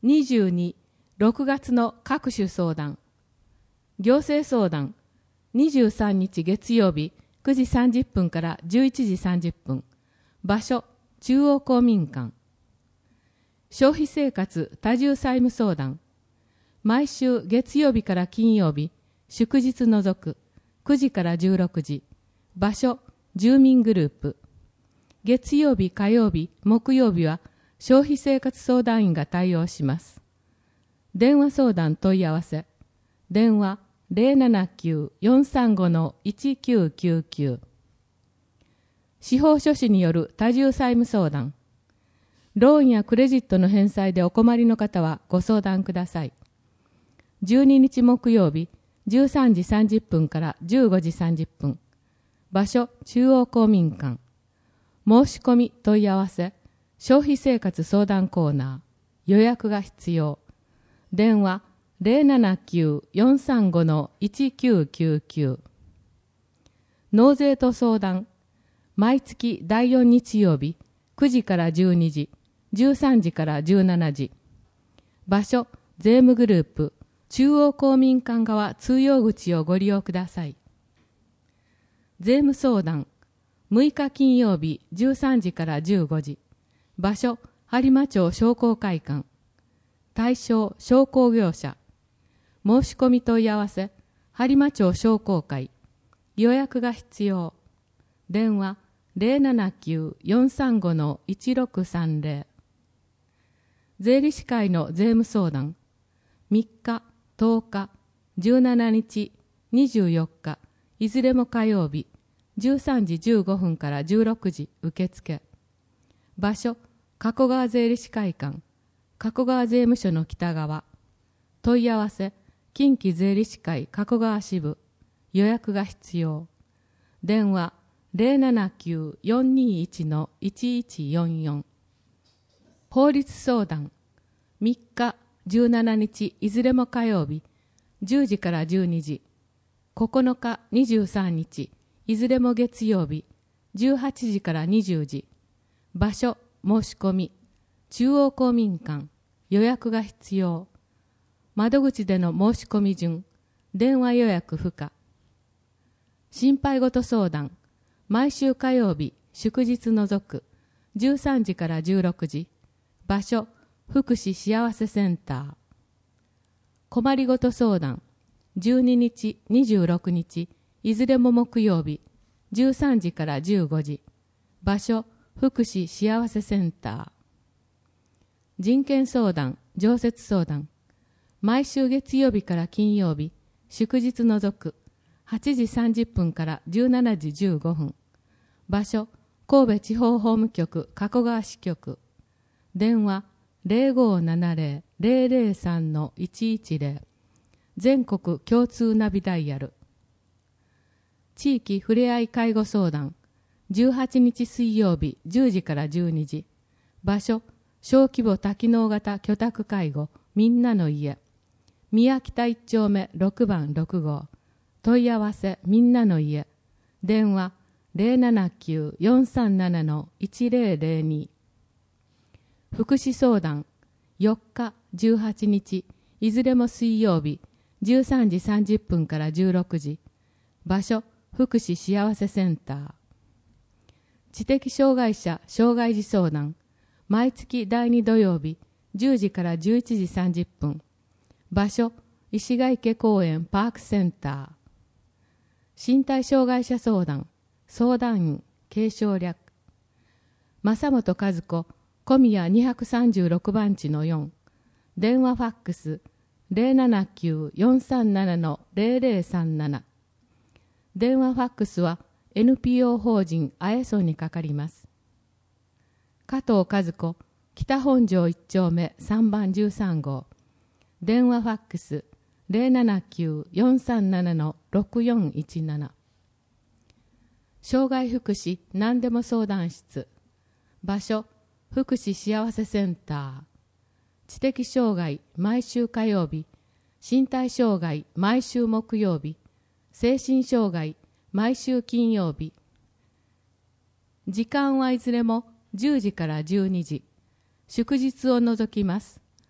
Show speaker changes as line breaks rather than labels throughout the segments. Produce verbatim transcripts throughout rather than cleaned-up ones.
にじゅうに、ろくがつの各種相談。行政相談、にじゅうさんにち月曜日くじさんじゅっぷんからじゅういちじさんじゅっぷん。場所、中央公民館。消費生活多重債務相談。毎週月曜日から金曜日、祝日除く、くじからじゅうろくじ。場所、住民グループ。月曜日、火曜日、木曜日は消費生活相談員が対応します。電話相談問い合わせ。電話 ゼロななきゅう よんさんご いちきゅうきゅうきゅう。司法書士による多重債務相談。ローンやクレジットの返済でお困りの方はご相談ください。じゅうににち木曜日じゅうさんじさんじゅっぷんからじゅうごじさんじゅっぷん。場所、中央公民館。申し込み問い合わせ。消費生活相談コーナー。予約が必要。電話 ゼロななきゅう よんさんご いちきゅうきゅうきゅう。納税と相談。毎月だいよん日曜日くじからじゅうにじ、じゅうさんじからじゅうしちじ。場所、税務グループ、中央公民館側通用口をご利用ください。税務相談。むいか金曜日じゅうさんじからじゅうごじ。場所、播磨町商工会館。対象、商工業者。申し込み問い合わせ、播磨町商工会。予約が必要。電話、ゼロななきゅう よんさんご いちろくさんぜろ。税理士会の税務相談。みっか、とおか、じゅうしちにち、にじゅうよっか、いずれも火曜日、じゅうさんじじゅうごふんからじゅうろくじ受付。場所、加古川税理士会館、加古川税務署の北側。問い合わせ、近畿税理士会加古川支部。予約が必要。電話、ゼロななきゅう よんにいち いちいちよんよん。法律相談。みっか、じゅうしちにちいずれも火曜日、じゅうじからじゅうにじ。ここのか、にじゅうさんにちいずれも月曜日、じゅうはちじからにじゅうじ。場所、申し込み。中央公民館。予約が必要。窓口での申し込み順。電話予約不可。心配事相談。毎週火曜日、祝日除く、じゅうさんじからじゅうろくじ。場所、福祉幸せセンター。困りごと相談。じゅうににち、にじゅうろくにち、いずれも木曜日、じゅうさんじからじゅうごじ。場所、福祉幸せセンター。人権相談、常設相談。毎週月曜日から金曜日、祝日除く、はちじさんじゅっぷんからじゅうしちじじゅうごふん。場所、神戸地方法務局加古川支局。電話、ゼロごななゼロ ゼロゼロさん いちいちゼロ。全国共通ナビダイヤル。地域ふれあい介護相談。じゅうはちにち水曜日じゅうじからじゅうにじ。場所、小規模多機能型居宅介護みんなの家。宮北一丁目ろくばんろくごう。問い合わせみんなの家。電話ゼロななきゅう よんさんなな いちゼロゼロに。福祉相談。よっか、じゅうはちにちいずれも水曜日、じゅうさんじさんじゅっぷんからじゅうろくじ。場所、福祉幸せセンター。知的障害者障害児相談。毎月だいに土曜日、じゅうじからじゅういちじさんじゅっぷん。場所、石ヶ池公園パークセンター。身体障害者相談。相談員、継承略。正本和子、小宮にさんろくばんちのよん。電話ファックス、ゼロななきゅう よんさんなな ゼロゼロさんなな。電話ファックスは エヌピーオー 法人アエソンにかかります。加藤和子、北本庄いち丁目さんばんじゅうさんごう。電話ファックス、ゼロななきゅう よんさんなな ろくよんいちなな。障害福祉何でも相談室。場所、福祉幸せセンター。知的障害毎週火曜日、身体障害毎週木曜日、精神障害毎週金曜日。時間はいずれもじゅうじからじゅうにじ。祝日を除きます。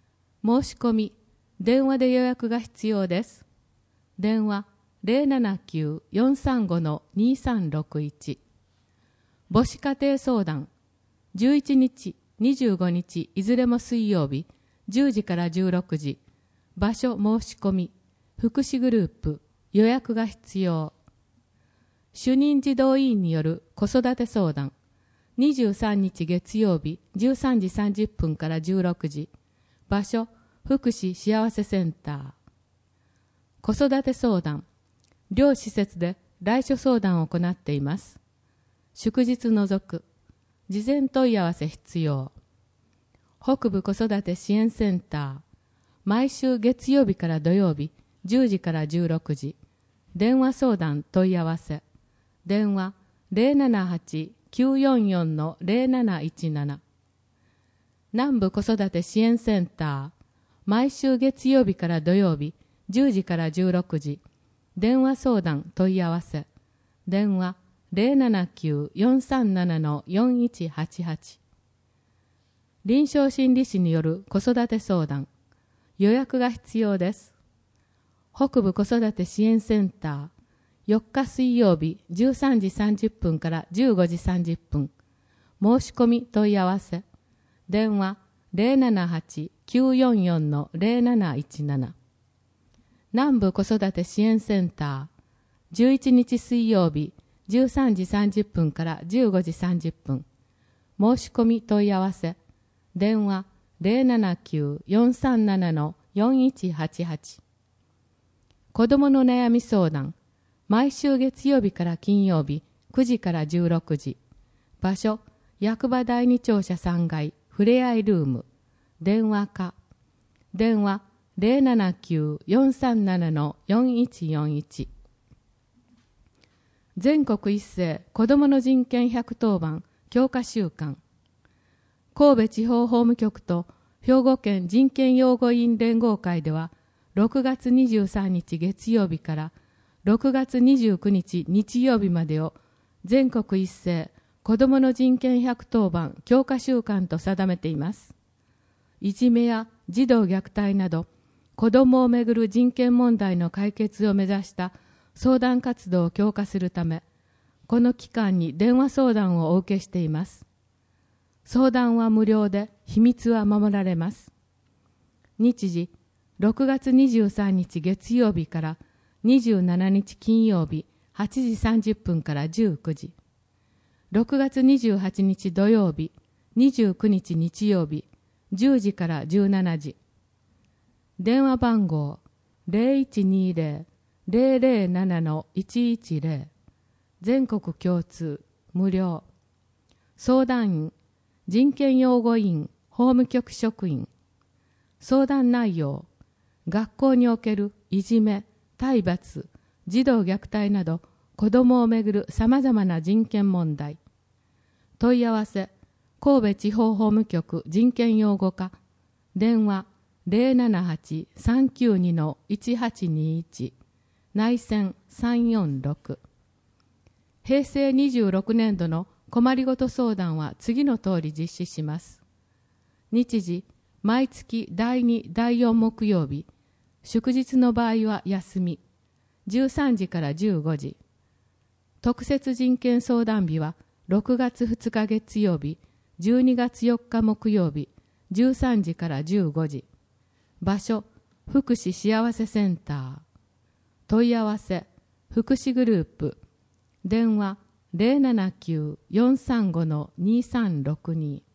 申し込み、電話で予約が必要です。電話 ゼロななきゅう よんさんご にさんろくいち。母子家庭相談、じゅういちにち、にじゅうごにちいずれも水曜日、じゅうじからじゅうろくじ。場所申し込み、福祉グループ、予約が必要。主任児童委員による子育て相談、にじゅうさんにち月曜日、じゅうさんじさんじゅっぷんからじゅうろくじ。場所、福祉幸せセンター。子育て相談、両施設で来所相談を行っています。祝日除く、事前問い合わせ必要。北部子育て支援センター、毎週月曜日から土曜日、じゅうじからじゅうろくじ。電話相談問い合わせ。電話 ゼロななはち きゅうよんよん ゼロなないちなな。南部子育て支援センター、毎週月曜日から土曜日、じゅうじからじゅうろくじ。電話相談問い合わせ。電話 ゼロななきゅう よんさんなな よんいちはちはち。臨床心理士による子育て相談。予約が必要です。北部子育て支援センター、よっか水曜日じゅうさんじさんじゅっぷんからじゅうごじさんじゅっぷん。申し込み問い合わせ。電話 ゼロななはち きゅうよんよん ゼロなないちなな。南部子育て支援センター、じゅういちにち水曜日じゅうさんじさんじゅっぷんからじゅうごじさんじゅっぷん。申し込み問い合わせ。電話 ゼロななきゅう よんさんなな よんいちはちはち。子どもの悩み相談、毎週月曜日から金曜日くじからじゅうろくじ。場所、役場第二庁舎さんがいふれあいルーム。電話課。電話 ゼロななきゅう よんさんなな よんいちよんいち。全国一斉子どもの人権百当番強化週間。神戸地方法務局と兵庫県人権擁護委員連合会では、ろくがつにじゅうさんにち月曜日からろくがつにじゅうくにち日曜日までを全国一斉子どもの人権百当番強化週間と定めています。いじめや児童虐待など子どもをめぐる人権問題の解決を目指した相談活動を強化するため、この期間に電話相談をお受けしています。相談は無料で秘密は守られます。日時、ろくがつにじゅうさんにち月曜日からにじゅうしちにち金曜日はちじさんじゅっぷんからじゅうくじ。ろくがつにじゅうはちにち土曜日、にじゅうくにち日曜日じゅうじからじゅうしちじ。電話番号 ゼロいちにゼロ ゼロゼロなないちいちゼロ。全国共通無料。相談員、人権擁護委員法務局職員。相談内容、学校におけるいじめ、体罰、児童虐待など子どもをめぐるさまざまな人権問題。問い合わせ、神戸地方法務局人権擁護課。電話 ゼロななはち さんきゅうに いちはちにいち。内線さんよんろく。へいせいにじゅうろくねんどの困りごと相談は次の通り実施します。日時、毎月だいに、だいよん木曜日。祝日の場合は休み。じゅうさんじからじゅうごじ。特設人権相談日はろくがつふつか月曜日、じゅうにがつよっか木曜日、じゅうさんじからじゅうごじ。場所、福祉幸せセンター。問い合わせ、福祉グループ。電話 ゼロななきゅう よんさんご にさんろくに。